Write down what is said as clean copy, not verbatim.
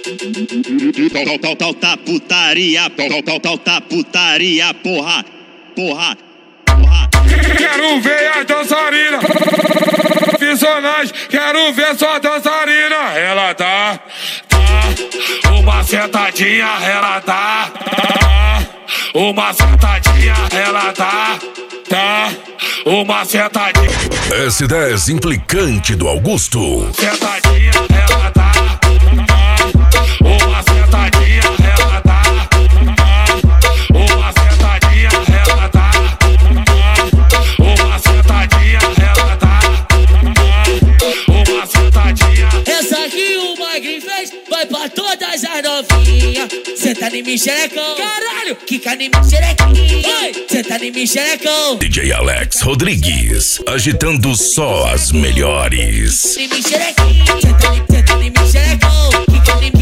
Tá putaria, tá putaria, porra. Quero ver a dançarina profissionais, quero ver sua dançarina. Ela tá uma sentadinha, ela tá uma sentadinha, ela tá uma sentadinha. S10 implicante do Augusto. Sentadinha, ela tá uma sentadinha, ela tá uma sentadinha, ela tá uma sentadinha, ela tá uma sentadinha. Essa que o Magrinho fez vai pra todas as novinhas. Senta em mim, xerecão. Caralho, quica em mim, xerequinha. Senta em mim, xerecão. DJ Alex Rodrigues, agitando só as melhores. Senta em mim, xerequinha. Senta em mim, xerecão. Quica em